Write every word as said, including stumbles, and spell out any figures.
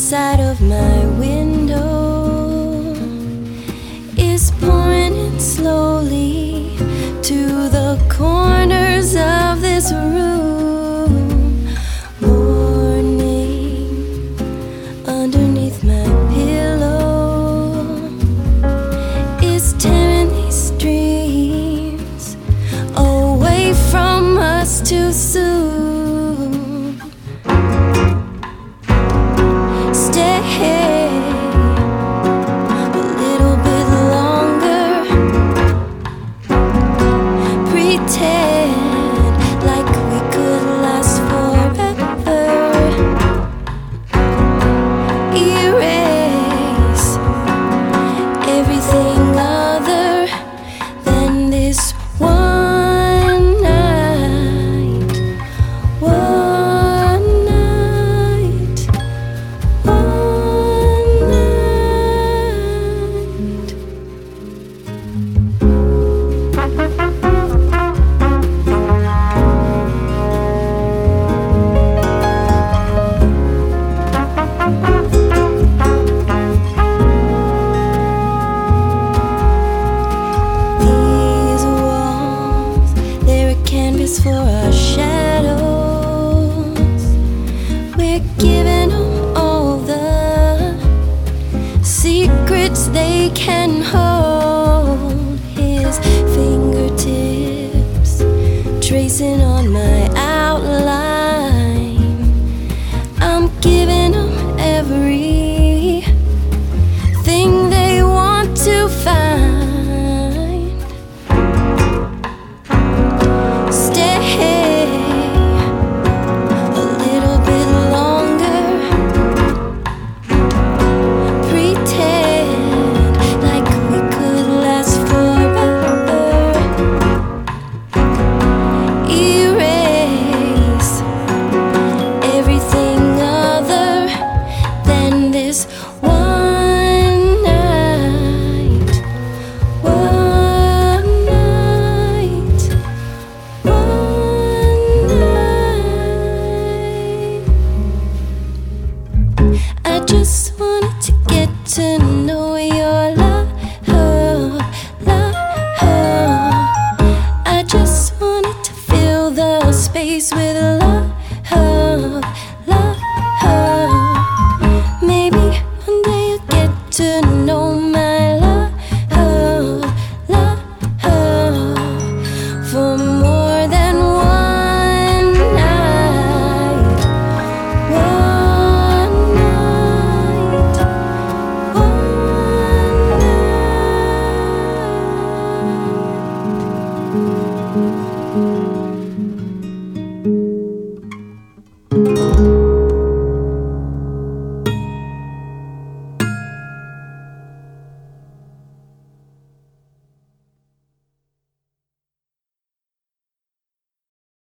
outside of my window is pouring in slowly to the corners of this room. Morning underneath my pillow is tearing these dreams away from us too soon. For our shadows, we're giving them all the secrets they can hold. His fingertips tracing on my outline. I'm giving them everything they want to find. Just